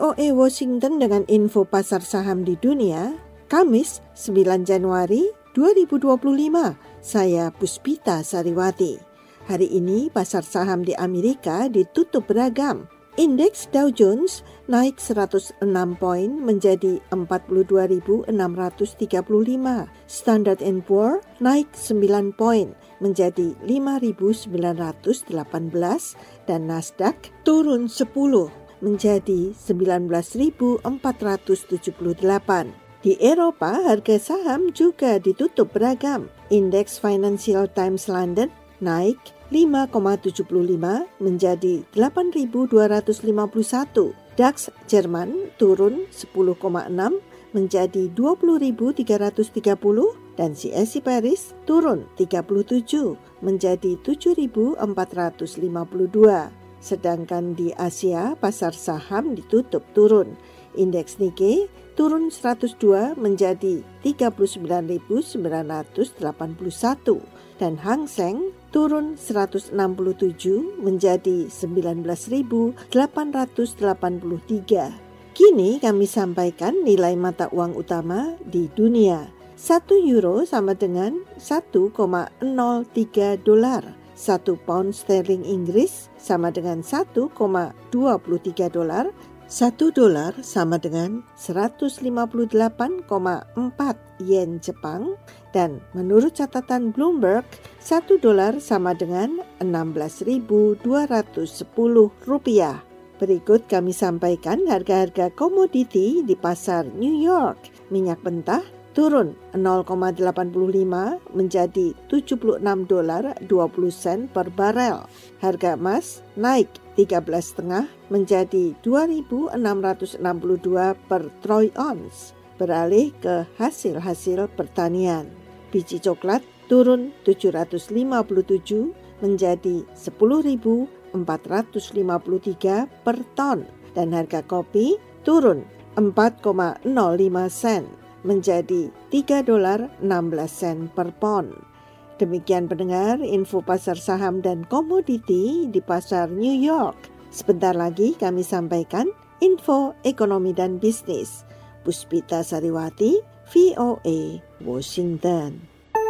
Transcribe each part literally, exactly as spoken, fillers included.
O A Washington dengan info pasar saham di dunia, Kamis sembilan Januari dua ribu dua puluh lima. Saya Puspita Sariwati. Hari ini pasar saham di Amerika ditutup beragam. Indeks Dow Jones naik seratus enam poin menjadi empat puluh dua ribu enam ratus tiga puluh lima. Standard and Poor naik sembilan poin menjadi lima ribu sembilan ratus delapan belas dan Nasdaq turun sepuluh menjadi sembilan belas ribu empat ratus tujuh puluh delapan. Di Eropa, harga saham juga ditutup beragam. Indeks Financial Times London naik lima koma tujuh lima menjadi delapan ribu dua ratus lima puluh satu. DAX Jerman turun sepuluh koma enam menjadi dua puluh ribu tiga ratus tiga puluh dan C A C Paris turun tiga puluh tujuh menjadi tujuh ribu empat ratus lima puluh dua. Sedangkan di Asia, pasar saham ditutup turun. Indeks Nikkei turun seratus dua menjadi tiga puluh sembilan ribu sembilan ratus delapan puluh satu dan Hang Seng turun seratus enam puluh tujuh menjadi sembilan belas ribu delapan ratus delapan puluh tiga. Kini kami sampaikan nilai mata uang utama di dunia. Satu euro sama dengan satu koma nol tiga dolar. Satu pound sterling Inggris sama dengan satu koma dua tiga dolar. Satu dolar sama dengan seratus lima puluh delapan koma empat yen Jepang dan menurut catatan Bloomberg, satu dolar sama dengan enam belas ribu dua ratus sepuluh rupiah. Berikut kami sampaikan harga-harga komoditi di pasar New York. Minyak mentah turun nol koma delapan lima menjadi tujuh puluh enam dolar dua puluh sen per barel. Harga emas naik tiga belas koma lima menjadi dua ribu enam ratus enam puluh dua per troy ounce. Beralih ke hasil-hasil pertanian. Biji coklat turun tujuh ratus lima puluh tujuh menjadi sepuluh ribu empat ratus lima puluh tiga per ton dan harga kopi turun empat koma nol lima sen menjadi tiga dolar enam belas sen per pon. Demikian pendengar info pasar saham dan komoditi di pasar New York. Sebentar lagi kami sampaikan info ekonomi dan bisnis. Puspita Sariwati, V O A, Washington.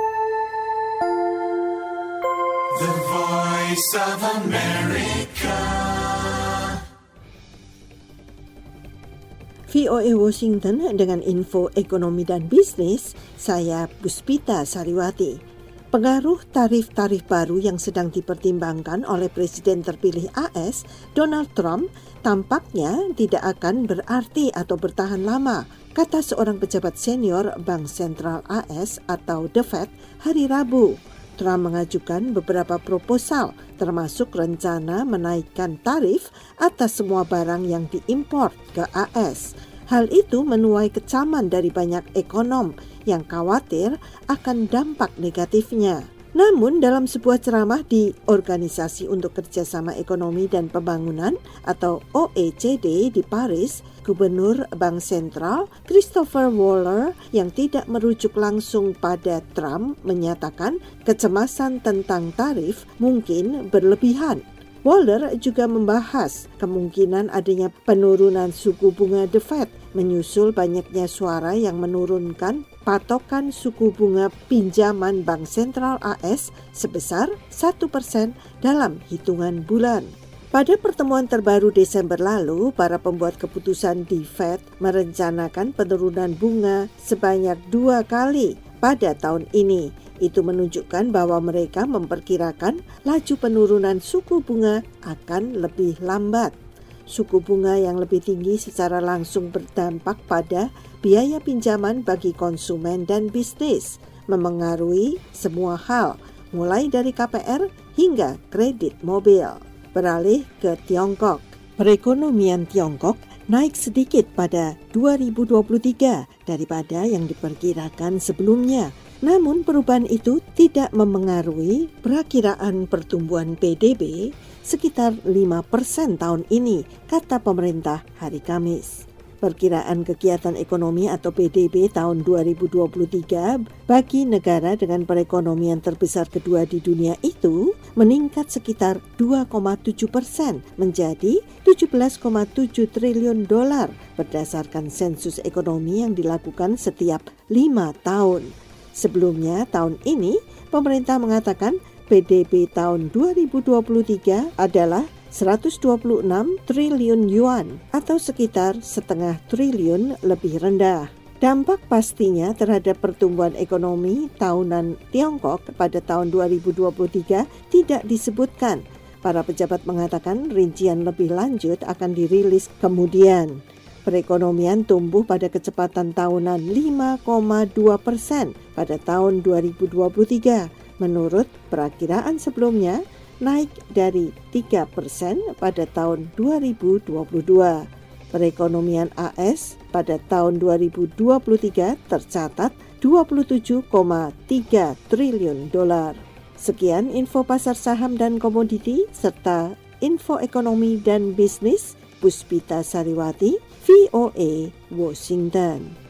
The Voice of America. V O A Washington dengan info ekonomi dan bisnis, saya Puspita Sariwati. Pengaruh tarif-tarif baru yang sedang dipertimbangkan oleh Presiden terpilih A S, Donald Trump, tampaknya tidak akan berarti atau bertahan lama, kata seorang pejabat senior Bank Sentral A S atau The Fed hari Rabu. Trump mengajukan beberapa proposal, termasuk rencana menaikkan tarif atas semua barang yang diimpor ke A S. Hal itu menuai kecaman dari banyak ekonom yang khawatir akan dampak negatifnya. Namun dalam sebuah ceramah di Organisasi untuk Kerjasama Ekonomi dan Pembangunan atau O E C D di Paris, Gubernur Bank Sentral Christopher Waller yang tidak merujuk langsung pada Trump menyatakan kecemasan tentang tarif mungkin berlebihan. Waller juga membahas kemungkinan adanya penurunan suku bunga The Fed menyusul banyaknya suara yang menurunkan patokan suku bunga pinjaman Bank Sentral A S sebesar satu persen dalam hitungan bulan. Pada pertemuan terbaru Desember lalu, para pembuat keputusan di Fed merencanakan penurunan bunga sebanyak dua kali pada tahun ini. Itu menunjukkan bahwa mereka memperkirakan laju penurunan suku bunga akan lebih lambat. Suku bunga yang lebih tinggi secara langsung berdampak pada biaya pinjaman bagi konsumen dan bisnis, memengaruhi semua hal, mulai dari K P R hingga kredit mobil. Beralih ke Tiongkok. Perekonomian Tiongkok naik sedikit pada dua ribu dua puluh tiga daripada yang diperkirakan sebelumnya. Namun perubahan itu tidak memengaruhi perakiraan pertumbuhan P D B sekitar lima persen tahun ini, kata pemerintah hari Kamis. Perkiraan kegiatan ekonomi atau P D B tahun dua ribu dua puluh tiga bagi negara dengan perekonomian terbesar kedua di dunia itu meningkat sekitar dua koma tujuh persen menjadi tujuh belas koma tujuh triliun dolar berdasarkan sensus ekonomi yang dilakukan setiap lima tahun. Sebelumnya tahun ini, pemerintah mengatakan P D B tahun dua ribu dua puluh tiga adalah seratus dua puluh enam triliun yuan atau sekitar setengah triliun lebih rendah. Dampak pastinya terhadap pertumbuhan ekonomi tahunan Tiongkok pada tahun dua ribu dua puluh tiga tidak disebutkan. Para pejabat mengatakan rincian lebih lanjut akan dirilis kemudian. Perekonomian tumbuh pada kecepatan tahunan lima koma dua persen pada tahun dua ribu dua puluh tiga. Menurut perakiraan sebelumnya, naik dari tiga persen pada tahun dua ribu dua puluh dua. Perekonomian A S pada tahun dua ribu dua puluh tiga tercatat dua puluh tujuh koma tiga triliun dolar. Sekian info pasar saham dan komoditi serta info ekonomi dan bisnis. Puspita Sariwati, V O A, Washington.